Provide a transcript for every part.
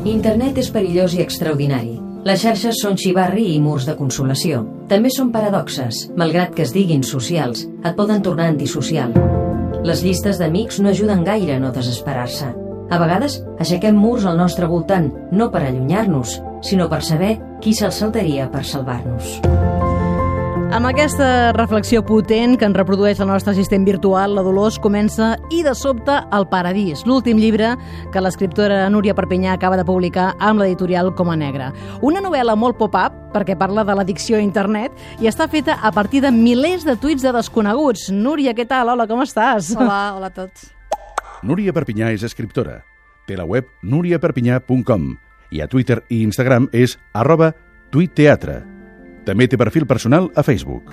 Internet és perillós i extraordinari. Les xarxes són xivarri i murs de consolació. També són paradoxes. Malgrat que es diguin socials, et poden tornar antisocial. Les llistes d'amics no ajuden gaire a no desesperar-se. A vegades aixequem murs al nostre voltant, no per allunyar-nos, sinó per saber qui se'ls saltaria per salvar-nos. Amb aquesta reflexió potent que ens reprodueix el nostre assistent virtual, la Dolors comença I de sobte el paradís, l'últim llibre que l'escriptora Núria Perpinyà acaba de publicar amb l'editorial Coma Negra. Una novel·la molt pop-up perquè parla de l'addicció a internet i està feta a partir de milers de tuits de desconeguts. Núria, què tal? Hola, com estàs? Hola a tots. Núria Perpinyà és escriptora. Té la web nuriaperpinyà.com i a Twitter i Instagram és @tuitteatre. També té perfil personal a Facebook.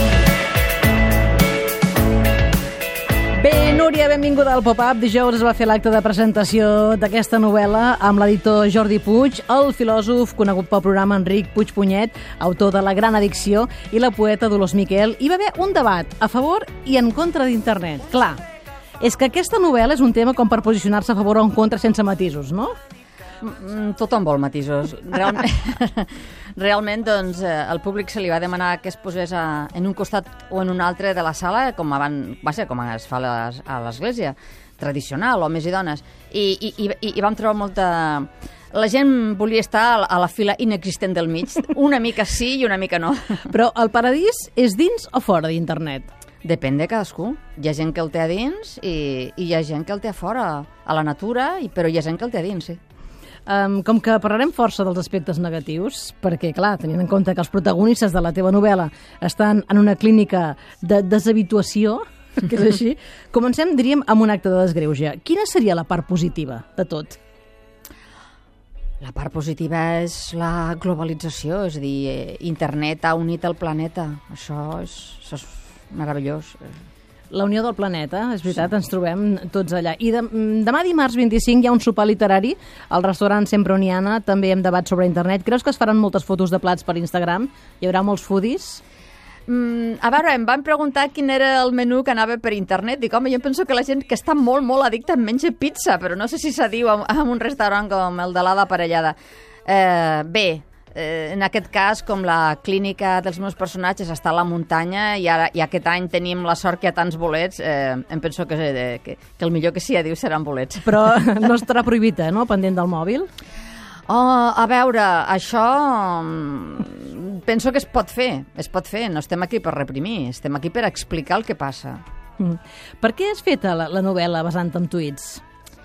Bé, Núria, benvinguda al Pop-Up. Dijous es va fer l'acte de presentació d'aquesta novel·la amb l'editor Jordi Puig, el filòsof conegut pel programa Enric Puig-Punyet, autor de La gran addicció, i la poeta Dolors Miquel. Hi va haver un debat a favor i en contra d'internet. Clar, és que aquesta novel·la és un tema com per posicionar-se a favor o en contra sense matisos, no? Tothom vol matisos. Realment, doncs, al públic se li va demanar que es posés en un costat o en un altre de la sala, com es fa a l'església tradicional, homes i dones. I vam trobar molta... La gent volia estar a la fila inexistent del mig. Una mica sí i una mica no. Però el paradís és dins o fora d'internet? Depèn de cadascú. Hi ha gent que el té a dins i hi ha gent que el té a fora, a la natura, però hi ha gent que el té a dins, sí. Com que parlarem força dels aspectes negatius, perquè, clar, tenint en compte que els protagonistes de la teva novel·la estan en una clínica de deshabituació, que és així, comencem, diríem, amb un acte de desgreuge. Quina seria la part positiva de tot? La part positiva és la globalització, és a dir, internet ha unit el planeta. Això és meravellós. La unió del planeta, és veritat, sí. Ens trobem tots allà. I demà dimarts 25 hi ha un sopar literari al restaurant Semproniana, també hem debat sobre internet. Creus que es faran moltes fotos de plats per Instagram? Hi haurà molts foodies? A veure, em van preguntar quin era el menú que anava per internet. Dic, home, jo penso que la gent que està molt, molt addicta menja pizza, però no sé si se diu en un restaurant com el de l'Ada Parellada. Bé, en aquest cas, com la clínica dels meus personatges està a la muntanya i aquest any tenim la sort que hi ha tants bolets, em penso que el millor que s'hi ha diu seran bolets. Però no estarà prohibit, no?, pendent del mòbil? A veure, això penso que es pot fer, no estem aquí per reprimir, estem aquí per explicar el que passa. Per què has fet la novel·la basant en tuits?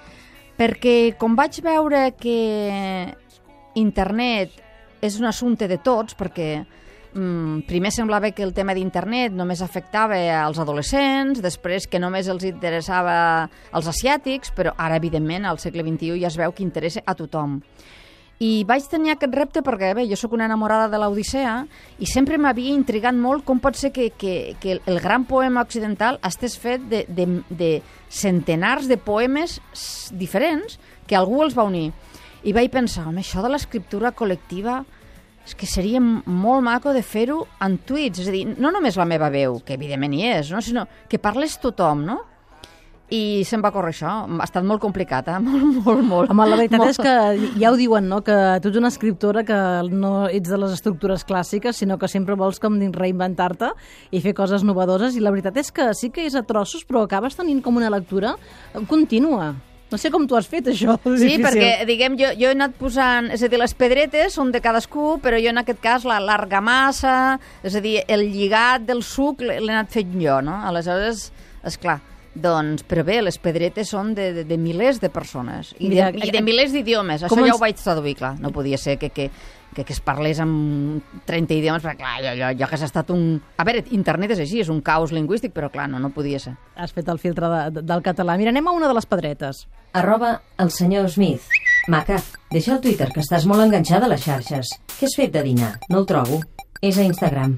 Perquè com vaig veure que internet és un assumpte de tots, perquè primer semblava que el tema d'internet només afectava als adolescents, després que només els interessava als asiàtics, però ara, evidentment, al segle XXI ja es veu que interessa a tothom. I vaig tenir aquest repte perquè, bé, jo sóc una enamorada de l'Odissea i sempre m'havia intrigat molt com pot ser que el gran poema occidental estés fet de centenars de poemes diferents que algú els va unir. I vaig pensar, home, això de l'escriptura col·lectiva és que seria molt maco de fer-ho en tuits, és a dir, no només la meva veu, que evidentment hi és, no? Sinó que parles tothom, no? I se'm va córrer això. Ha estat molt complicat, molt. Home, la veritat és que ja ho diuen, no?, que tu ets una escriptora que no ets de les estructures clàssiques, sinó que sempre vols com reinventar-te i fer coses novedoses, i la veritat és que sí que és a trossos, però acabes tenint com una lectura contínua. No sé com tu has fet això. Sí, perquè, diguem, jo he anat posant... És a dir, les pedretes són de cadascú, però jo en aquest cas l'argamassa, és a dir, el lligat del suc l'he anat fent jo, no? Aleshores, esclar, doncs, però bé, les pedretes són de milers de persones i de milers d'idiomes. Això ja ho vaig traduir, clar. No podia ser que es parlés amb 30 idiomes, perquè clar, jo hagués estat un... A veure, internet és així, és un caos lingüístic, però clar, no podia ser. Has fet el filtre del català. Mira, anem a una de les pedretes. @el senyor Smith. Maca, deixa el Twitter, que estàs molt enganxada a les xarxes. Què has fet de dinar? No el trobo. És a Instagram.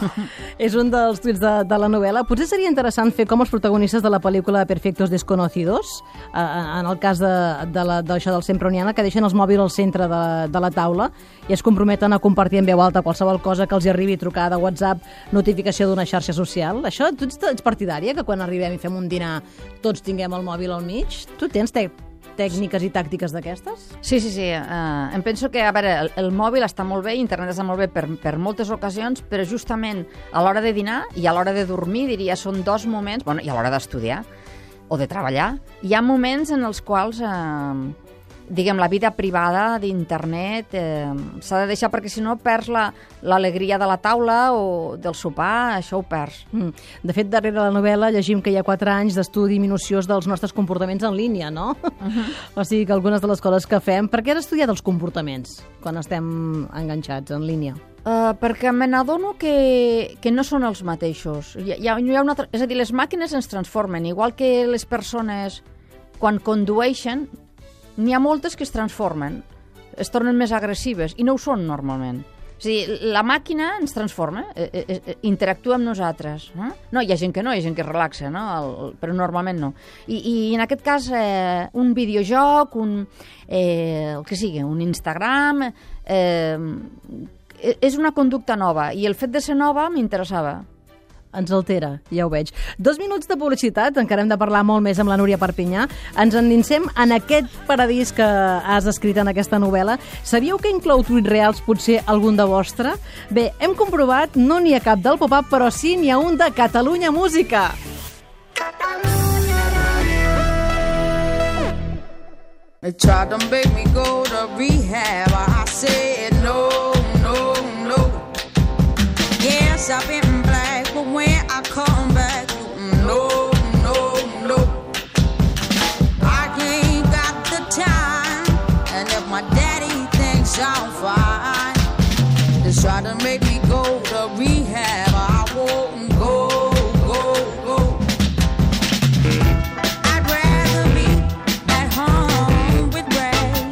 És un dels tuits de la novel·la. Potser seria interessant fer com els protagonistes de la pel·lícula Perfectos Desconocidos, en el cas d'això del Semproniana, que deixen els mòbils al centre de la taula i es comprometen a compartir en veu alta qualsevol cosa que els hi arribi, trucada, WhatsApp, notificació d'una xarxa social. Això, tu ets partidària, que quan arribem i fem un dinar tots tinguem el mòbil al mig? Tu tens tècniques i tàctiques d'aquestes? Sí. Em penso que, a veure, el mòbil està molt bé, internet està molt bé per moltes ocasions, però justament a l'hora de dinar i a l'hora de dormir, diria, són dos moments, bueno, i a l'hora d'estudiar o de treballar, hi ha moments en els quals, diguem, la vida privada d'internet s'ha de deixar, perquè si no perds l'alegria de la taula o del sopar, això ho perds. De fet, darrere la novel·la llegim que hi ha 4 anys d'estudi minuciós dels nostres comportaments en línia, no? O sigui que algunes de les coses que fem... Per què has estudiat els comportaments quan estem enganxats en línia? Perquè me n'adono que no són els mateixos. Hi ha una altra... És a dir, les màquines ens transformen, igual que les persones quan condueixen, n'hi ha moltes que es transformen, es tornen més agressives, i no ho són normalment. És a dir, la màquina ens transforma, interactua amb nosaltres. No, hi ha gent que no, hi ha gent que es relaxa, no? Però normalment no. I en aquest cas, un videojoc, el que sigui, un Instagram, és una conducta nova, i el fet de ser nova m'interessava. Ens altera, ja ho veig. 2 minuts de publicitat, encara hem de parlar molt més amb la Núria Perpinyà. Ens endinsem en aquest paradís que has escrit en aquesta novel·la. Sabíeu que inclou tuits reals, potser algun de vostre? Bé, hem comprovat, no n'hi ha cap del pop-up, però sí n'hi ha un de Catalunya Música. They tried to make me go to rehab. I said no. Yes, I've been black, but when I come back, no. I ain't got the time, and if my daddy thinks I'm fine, they try to make me go to rehab. I won't go. I'd rather be at home with Ray.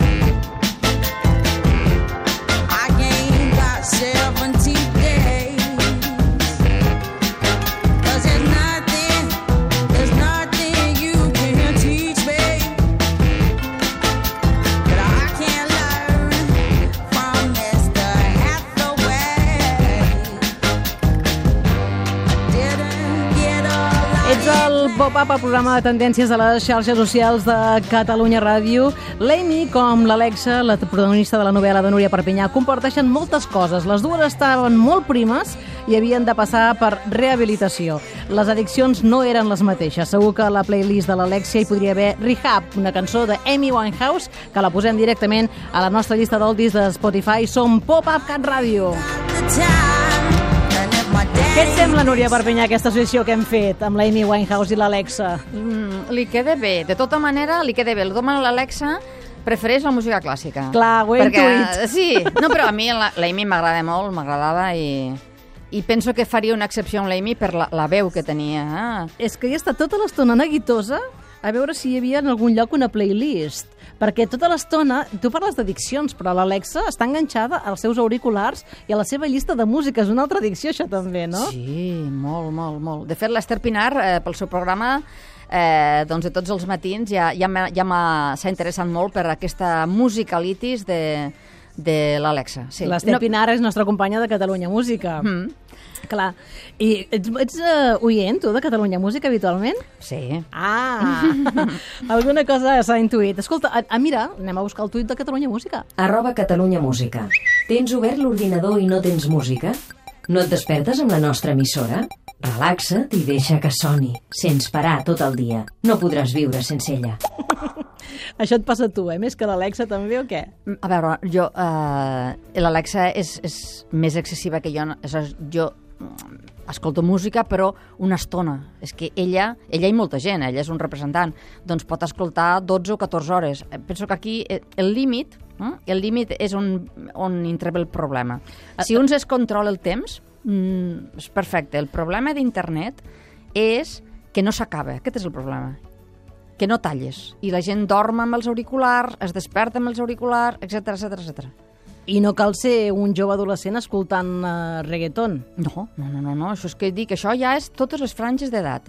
I ain't got 70 days, 'cause there's nothing you can teach me that I can't learn from Mr. Hathaway. Didn't get a lot. Ets el pop-up, el programa de tendències de les xarxes socials de Catalunya Ràdio. L'Amy, com l'Alexa, la protagonista de la novel·la de Núria Perpinyà, comparteixen moltes coses. Les dues estaven molt primes i havien de passar per rehabilitació. Les addiccions no eren les mateixes. Segur que a la playlist de l'Alexia hi podria haver Rehab, una cançó de Amy Winehouse, que la posem directament a la nostra llista d'oldies de Spotify. Som Pop-Up Cat Ràdio. Què et sembla, Núria Perpinyà, aquesta associació que hem fet amb l'Amy Winehouse i l'Alexa? Li queda bé. De tota manera, li queda bé. El doma a l'Alexa prefereix la música clàssica. Clar, ho he intuït. Sí, no, però a mi l'Amy m'agrada molt, m'agradava i penso que faria una excepció amb l'Amy per la veu que tenia. És que hi ha estat tota l'estona neguitosa a veure si hi havia en algun lloc una playlist. Perquè tota l'estona, tu parles d'addiccions, però l'Alexa està enganxada als seus auriculars i a la seva llista de música. És una altra addicció, això també, no? Sí, molt. De fet, l'Ester Pinar, pel seu programa, doncs de tots els matins, ja s'ha interessat molt per aquesta musicalitis de l'Alexa. Sí. L'Ester Pinar és nostra companya de Catalunya Música. Clar. I ets oient, tu, de Catalunya Música, habitualment? Sí. Alguna cosa s'ha intuït. Escolta, mira, anem a buscar el tuit de Catalunya Música. @Catalunya Música. Tens obert l'ordinador i no tens música? No et despertes amb la nostra emissora? Relaxa't i deixa que soni, sense parar tot el dia. No podràs viure sense ella. Això et passa a tu, més que l'Alexa també, o què? A veure, jo... l'Alexa és més excessiva que jo. Jo escolto música, però una estona. És que ella i molta gent, ella és un representant, doncs pot escoltar 12 o 14 hores. Penso que aquí el límit és on intervé el problema. Si un es controla el temps, és perfecte. El problema d'internet és que no s'acaba. Aquest és el problema. Que no talles. I la gent dorm amb els auriculars, es desperta amb els auriculars, etc. I no cal ser un jove adolescent escoltant reggaeton. No. Això és que dic, això ja és totes les franges d'edat,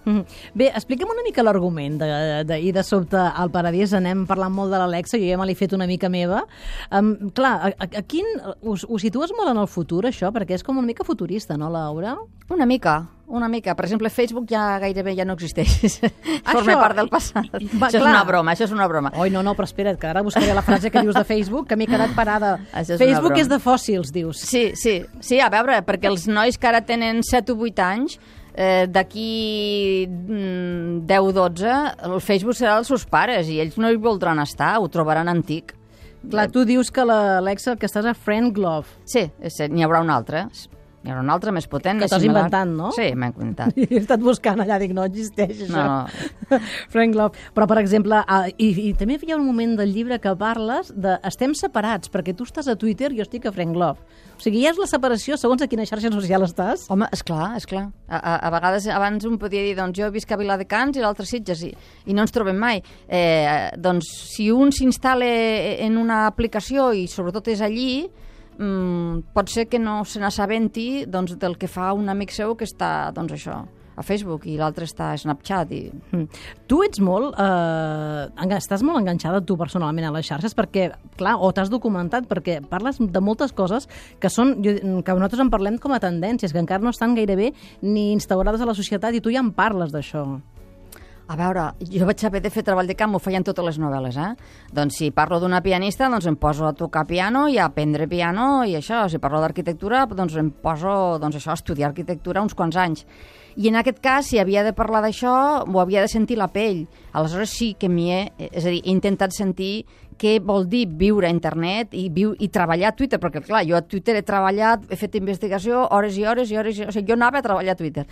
Bé, explica'm una mica l'argument I de sobte al Paradís. Anem parlant molt de l'Alexa, jo ja me l'he fet una mica meva. Clar, a quin... Ho situes molt en el futur, això? Perquè és com una mica futurista, no, Laura? Una mica. Per exemple, Facebook gairebé ja no existeix. Forma part del passat. Això és una broma. Oi, no, però espera't, que ara buscaré la frase que dius de Facebook, que m'he quedat parada. Facebook és de fòssils, dius. Sí, a veure, perquè els nois que ara tenen 7 o 8 anys, d'aquí 10-12 el Facebook serà dels seus pares i ells no hi voldran estar, ho trobaran antic. Clar, tu dius que l'Alexa, que estàs a Friendglove. Sí, n'hi haurà una altra. N'hi haurà una altra més potent. Que t'has inventat, no? Sí, m'he inventat. He estat buscant allà, dic, no existeix això. No. Friendglove. Però, per exemple, i també hi ha un moment del llibre que parles de estem separats, perquè tu estàs a Twitter i jo estic a Friendglove. O sigui, ja és la separació segons a quina xarxa social estàs? Home, esclar. A vegades abans un podia dir, doncs jo visc a Viladecans i l'altre Sitges i no ens trobem mai. Doncs si un s'instal·la en una aplicació i sobretot és allí, pot ser que no se n'assabenti doncs, del que fa un amic seu que està doncs, això, a Facebook i l'altre està a Snapchat. Tu ets molt... estàs molt enganxada tu personalment a les xarxes perquè, clar, o t'has documentat perquè parles de moltes coses que nosaltres en parlem com a tendències, que encara no estan gairebé ni instaurades a la societat i tu ja en parles d'això. A veure, jo vaig haver de fer treball de camp, ho feien totes les novel·les, Doncs si parlo d'una pianista, doncs em poso a tocar piano i a aprendre piano i això. Si parlo d'arquitectura, doncs em poso a estudiar arquitectura uns quants anys. I en aquest cas, si havia de parlar d'això, ho havia de sentir la pell. Aleshores sí que he intentat sentir què vol dir viure a internet i treballar a Twitter, perquè clar, jo a Twitter he treballat, he fet investigació hores i hores, o sigui, jo anava a treballar a Twitter.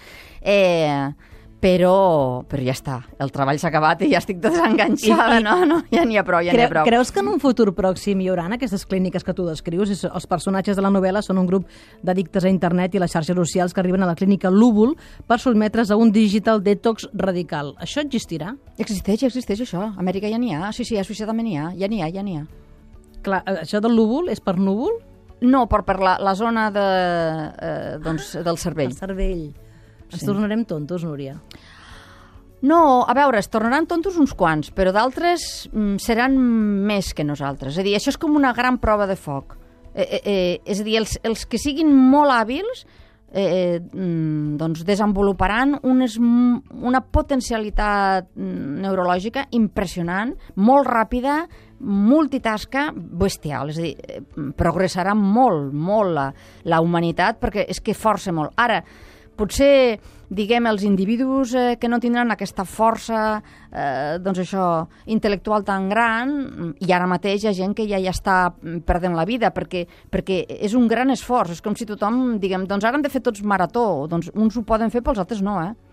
Però ja està, el treball s'ha acabat i ja estic desenganxada, no? Ja n'hi ha prou, Creus que en un futur pròxim hi haurà aquestes clíniques que tu descrius? Els personatges de la novel·la són un grup d'addictes a internet i les xarxes socials que arriben a la clínica Lúbul per sotmetre's a un digital detox radical. Això existirà? Existeix això. A Amèrica ja n'hi ha. Sí, a Suïssa també n'hi ha. Ja n'hi ha. Clar, això del Lúbul és per núvol? No, per la zona del cervell. El cervell. Ens tornarem tontos, Núria? No, a veure, es tornaran tontos uns quants, però d'altres seran més que nosaltres. És a dir, això és com una gran prova de foc. És a dir, els que siguin molt hàbils doncs desenvoluparan una potencialitat neurològica impressionant, molt ràpida, multitasca, bestial. És a dir, progressarà molt la humanitat perquè és que força molt. Ara, potser, diguem, els individus que no tindran aquesta força intel·lectual tan gran, i ara mateix hi ha gent que ja està perdent la vida, perquè és un gran esforç. És com si tothom, diguem, doncs ara hem de fer tots marató, doncs uns ho poden fer però els altres no,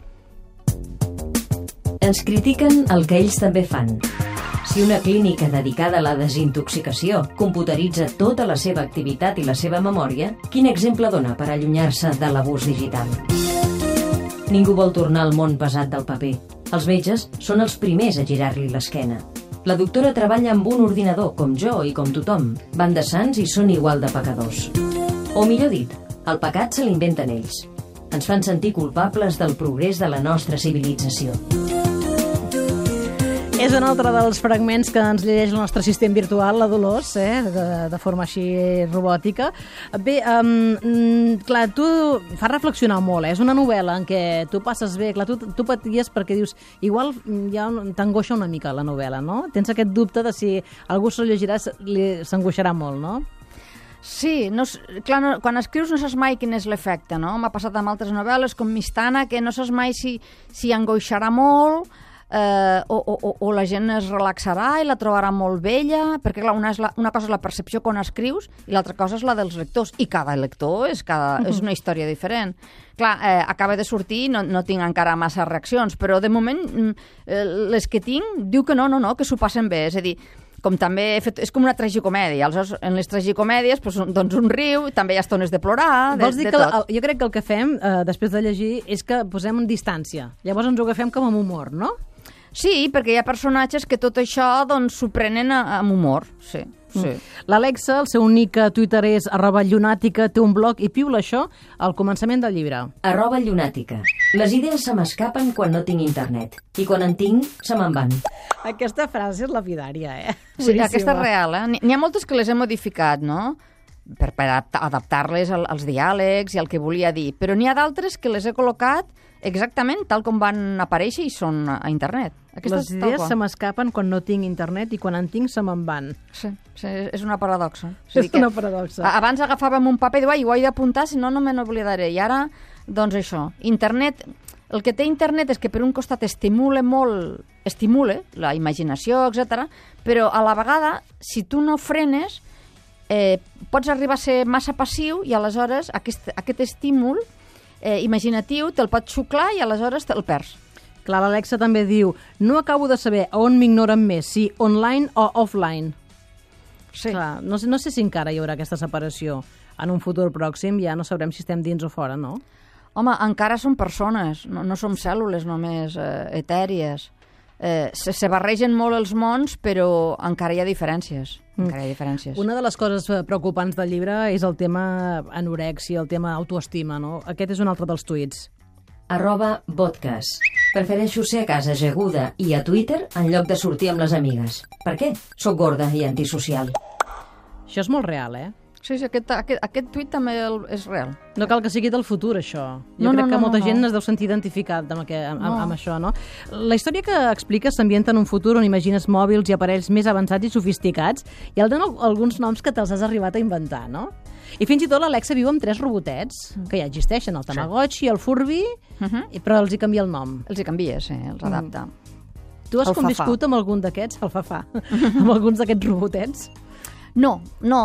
Ens critiquen el que ells també fan. Si una clínica dedicada a la desintoxicació computeritza tota la seva activitat i la seva memòria, quin exemple dona per allunyar-se de l'abús digital? Ningú vol tornar al món pesat del paper. Els metges són els primers a girar-li l'esquena. La doctora treballa amb un ordinador, com jo i com tothom. Van de sants i són igual de pecadors. O millor dit, el pecat se l'inventen ells. Ens fan sentir culpables del progrés de la nostra civilització. És un altre dels fragments que ens llegeix el nostre assistent virtual, la Dolors, de forma així robòtica. Bé, clar, tu fa reflexionar molt, És una novel·la en què tu passes bé, clar, tu paties perquè dius, igual ja t'angoixa una mica la novel·la, no? Tens aquest dubte de si algú se'l llegirà, s'angoixarà molt, no? Sí, clar, quan escrius no saps mai quin és l'efecte, no? M'ha passat amb altres novel·les com Mistana, que no saps mai si angoixarà molt, o la gent es relaxarà i la trobarà molt bella, perquè clar, una cosa és la percepció quan escrius i l'altra cosa és la dels lectors, i cada lector és una història diferent. Clar, acaba de sortir, no tinc encara massa reaccions, però de moment les que tinc diu que no, que s'ho passen bé, és a dir, com també és com una tragicomèdia. Aleshores, en les tragicomèdies, doncs un riu, també hi ha estones de plorar, Vols dir que jo crec que el que fem, després de llegir, és que posem en distància. Llavors ens ho agafem com amb humor, no? Sí, perquè hi ha personatges que tot això doncs, s'ho prenen amb humor, sí. L'Alexa, el seu únic Twitter és @llunàtica, té un blog i piula això al començament del llibre. @llunàtica. Les idees se m'escapen quan no tinc internet i quan en tinc se me'n van. Aquesta frase és lapidària, Sí, aquesta és real, N'hi ha moltes que les he modificat, no?, per adaptar-les als diàlegs i al que volia dir, però n'hi ha d'altres que les he col·locat exactament tal com van aparèixer i són a internet. Les idees se m'escapen quan no tinc internet i quan en tinc se me'n van. Sí, és una paradoxa. És una paradoxa. Abans agafàvem un paper i diu, ho he d'apuntar, si no, no me n'oblidaré. I ara, doncs això, internet, el que té internet és que per un costat estimula la imaginació, etc. Però a la vegada, si tu no frenes, pots arribar a ser massa passiu i aleshores aquest estímul imaginatiu te'l pots xuclar i aleshores te'l perds. Clar, l'Alexa també diu, no acabo de saber on m'ignoren més, si online o offline. Sí. Clar, no sé si encara hi haurà aquesta separació. En un futur pròxim ja no sabrem si estem dins o fora, no? Home, encara som persones, no som cèl·lules només etèries. Se barregen molt els mons, però encara hi ha diferències. Una de les coses preocupants del llibre és el tema anorèxia, el tema autoestima, no? Aquest és un altre dels tuits. @vodcast. Prefereixo ser a casa ajaguda i a Twitter en lloc de sortir amb les amigues. Per què? Soc gorda i antisocial. Això és molt real, Sí, aquest tuit també és real. No cal que sigui del futur, això. Jo crec que molta gent es deu sentir identificat amb això, no? La història que explica s'ambienta en un futur on imagines mòbils i aparells més avançats i sofisticats i el donen alguns noms que te'ls has arribat a inventar, no? I fins i tot l'Alexa viu amb 3 robotets que ja existeixen, el Tamagotchi, el Furby, però els hi canvia el nom. Els hi canvia, sí, els adapta. Tu has conviscut amb algun d'aquests, el Fafà, amb alguns d'aquests robotets? No,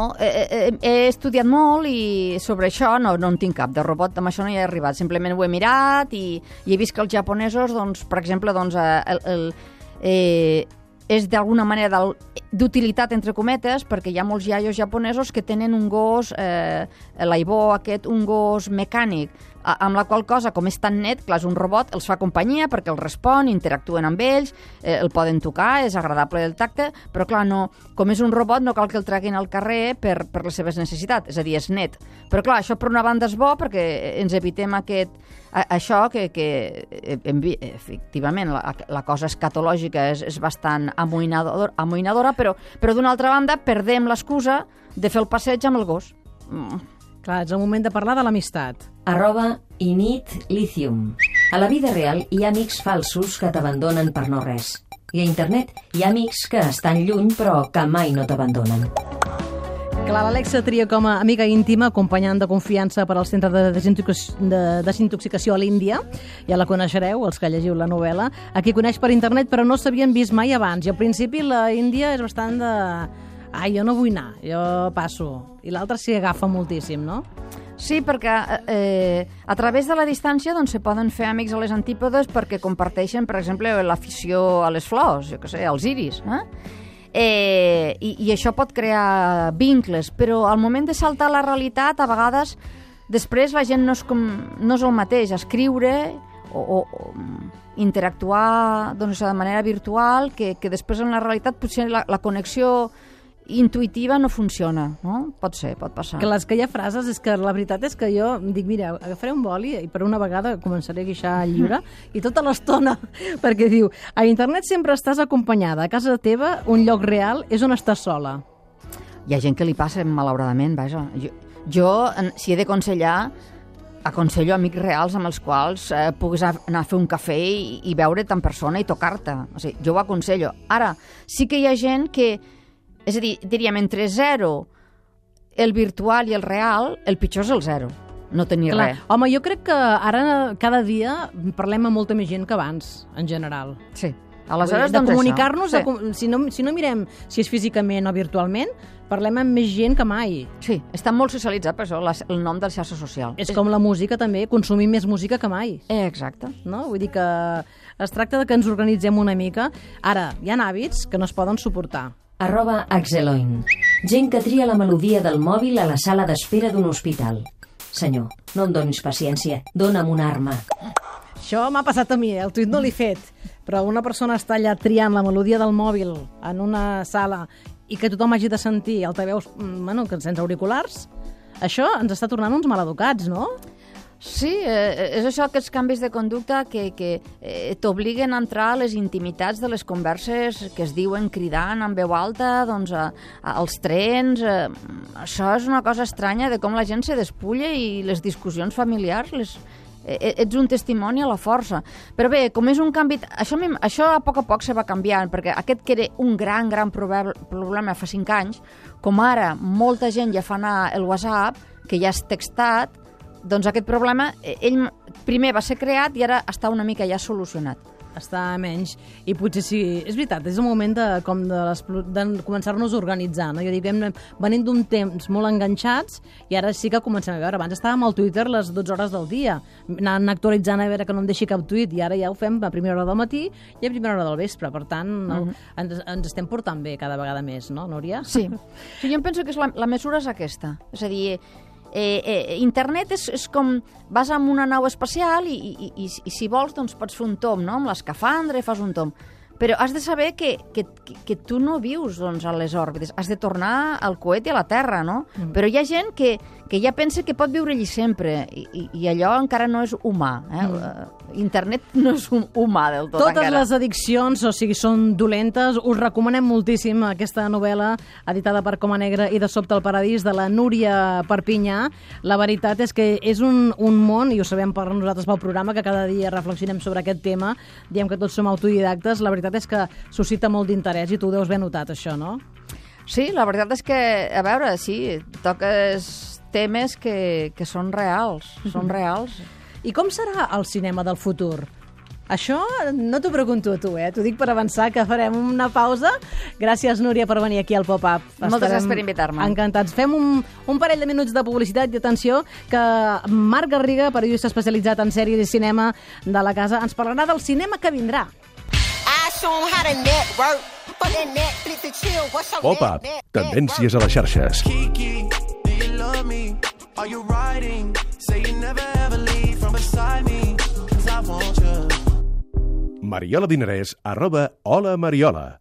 he estudiat molt i sobre això no en tinc cap. De robot amb això no hi he arribat. Simplement ho he mirat i he vist que els japonesos, doncs, per exemple, doncs, és d'alguna manera d'utilitat, entre cometes, perquè hi ha molts iaios japonesos que tenen un gos, l'aibó aquest, un gos mecànic, amb la qual cosa, com és tan net, clar, és un robot, els fa companyia perquè el respon, interactuen amb ells, el poden tocar, és agradable el tacte, però clar, no, com és un robot no cal que el treguin al carrer per les seves necessitats, és a dir, és net. Però clar, això per una banda és bo perquè ens evitem això que efectivament la cosa escatològica és bastant amoïnadora, però d'una altra banda perdem l'excusa de fer el passeig amb el gos. Clar, és el moment de parlar de l'amistat. @initlithium. A la vida real hi ha amics falsos que t'abandonen per no res. I a internet hi ha amics que estan lluny però que mai no t'abandonen. Clar, l'Alexa tria com a amiga íntima, acompanyant de confiança per al centre de desintoxicació a l'Índia. Ja la coneixereu, els que llegiu la novel·la. A qui coneix per internet però no s'havien vist mai abans. I al principi la Índia és bastant de... jo no vull anar, jo passo. I l'altre s'hi agafa moltíssim, no? Sí, perquè a través de la distància doncs, se poden fer amics a les antípodes perquè comparteixen, per exemple, l'afició a les flors, jo què sé, als iris, i això pot crear vincles, però al moment de saltar la realitat, a vegades, després la gent no és el mateix, escriure o interactuar doncs, de manera virtual, que després en la realitat potser la connexió intuïtiva no funciona, no? Pot ser, pot passar. Que les que hi ha frases, és que la veritat és que jo dic, mira, agafaré un boli i per una vegada començaré a guixar el llibre i tota l'estona, perquè diu, a internet sempre estàs acompanyada, a casa teva un lloc real és on estàs sola. Hi ha gent que li passa malauradament, vaja. Jo si he d'aconsellar, aconsello amics reals amb els quals puguis anar a fer un cafè i veure't en persona i tocar-te. O sigui, jo ho aconsello. Ara, sí que hi ha gent que, és a dir, diríem, entre 0, el virtual i el real, el pitjor és el 0. No tenir res. Home, jo crec que ara cada dia parlem amb molta més gent que abans, en general. Sí. Aleshores, de comunicar-nos, si no mirem si és físicament o virtualment, parlem amb més gent que mai. Sí, està molt socialitzat per això, el nom de la xarxa social. És com la música també, consumim més música que mai. Exacte. No? Vull dir que es tracta de que ens organitzem una mica. Ara, hi ha hàbits que no es poden suportar. @axeloin. Gent que tria la melodia del mòbil a la sala d'espera d'un hospital. Senyor, no em donis paciència, dona'm una arma. Això m'ha passat a mi, el tuit no l'he fet, però una persona està allà triant la melodia del mòbil en una sala i que tothom hagi de sentir altaveus, que sense auriculars, això ens està tornant uns maleducats, no? Sí, és això, aquests canvis de conducta que t'obliguen a entrar a les intimitats de les converses que es diuen cridant en veu alta, doncs als trens. Això és una cosa estranya de com la gent se despulla i les discussions familiars ets un testimoni a la força. Però bé, com és un canvi... Això a poc se va canviant, perquè aquest que era un gran problema fa 5 anys, com ara molta gent ja fa anar el WhatsApp, que ja és textat, doncs aquest problema, ell primer va ser creat i ara està una mica ja solucionat. Està menys. I potser sí, és veritat, és el moment de començar-nos a organitzar. No? Jo dic, venim d'un temps molt enganxats i ara sí que comencem a veure. Abans estàvem al Twitter les 12 hores del dia, anant actualitzant a veure que no em deixi cap tuit, i ara ja ho fem a primera hora del matí i a primera hora del vespre. Per tant, ens estem portant bé cada vegada més, no, Núria? Sí. Jo em penso que la mesura és aquesta. És a dir, internet és com vas amb una nau espacial i si vols doncs pots fer un tomb, no? Amb l'escafandra fas un tomb. Però has de saber que tu no vius doncs, a les òrbites, has de tornar al coet i a la Terra, no? Però hi ha gent que ja pensa que pot viure allí sempre i allò encara no és humà. Internet no és humà del tot Totes encara. Les addiccions, o sigui, són dolentes. Us recomanem moltíssim aquesta novel·la editada per Coma Negra i De sobte al paradís, de la Núria Perpinyà. La veritat és que és un món, i ho sabem per nosaltres pel programa, que cada dia reflexionem sobre aquest tema, diem que tots som autodidactes. La veritat és que suscita molt d'interès i tu ho deus haver notat, això, no? Sí, la veritat és que, a veure, sí, toques temes que són reals, I com serà el cinema del futur? Això no t'ho pregunto a tu, t'ho dic per avançar, que farem una pausa. Gràcies, Núria, per venir aquí al Pop-Up. Moltes gràcies per invitar-me. Encantats. Fem un parell de minuts de publicitat i atenció, que Marc Garriga, periodista especialitzat en sèries i cinema de la casa, ens parlarà del cinema que vindrà. Pop-Up, tendències a les xarxes. Are you riding? Say you never ever leave from beside me, 'cause I want you. Mariola Dinarès, @Hola Mariola.